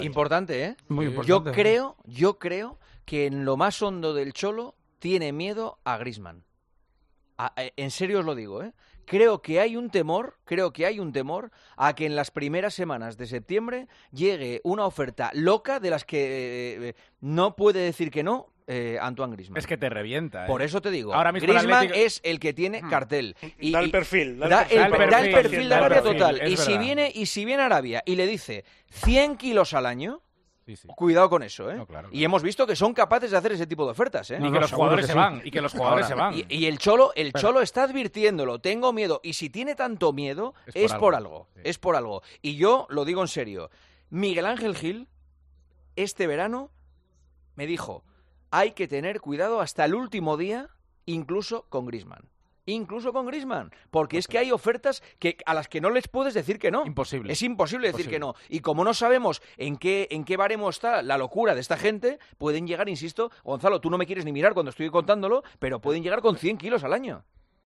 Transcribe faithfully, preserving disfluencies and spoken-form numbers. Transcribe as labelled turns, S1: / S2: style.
S1: Importante, ¿eh?
S2: Muy importante.
S1: Yo creo, yo creo que en lo más hondo del Cholo tiene miedo a Griezmann. A, a, en serio os lo digo, ¿eh? Creo que hay un temor, creo que hay un temor a que en las primeras semanas de septiembre llegue una oferta loca de las que eh, no puede decir que no eh, Antoine Griezmann.
S3: Es que te revienta. ¿eh?
S1: Por eso te digo,
S3: Ahora mismo el
S1: Griezmann
S3: Atlético...
S1: es el que tiene cartel. Y,
S4: Da el perfil. Da el
S1: da,
S4: perfil,
S1: el,
S3: da el
S1: da el
S3: perfil,
S1: perfil de
S3: da el
S1: Arabia
S3: perfil,
S1: total.
S3: es
S1: Y si,
S3: verdad.
S1: viene, y si viene Arabia y le dice cien kilos al año...
S3: Sí, sí.
S1: Cuidado con eso, ¿eh?
S3: No, claro, claro.
S1: Y hemos visto que son capaces de hacer ese tipo de ofertas, ¿eh?
S3: Y
S2: No,
S3: que
S2: no,
S3: los
S2: seguro
S3: jugadores
S2: que
S3: se
S2: sí.
S3: van. Y que los jugadores se van.
S1: Y, y el Cholo, el
S3: Pero-
S1: Cholo está advirtiéndolo, tengo miedo. Y si tiene tanto miedo,
S3: Es
S1: es,
S3: por
S1: por
S3: algo.
S1: algo.
S3: Sí.
S1: Es por algo. Y yo lo digo en serio. Miguel Ángel Gil, este verano, me dijo, hay que tener cuidado hasta el último día, incluso con Griezmann. Incluso con Griezmann, porque es que hay ofertas que a las que no les puedes decir que no.
S3: Imposible.
S1: Es imposible decir
S3: Imposible.
S1: que no. Y como no sabemos en qué, en qué baremo está la locura de esta gente, pueden llegar, insisto, Gonzalo, tú no me quieres ni mirar cuando estoy contándolo, pero pueden llegar con cien kilos al año.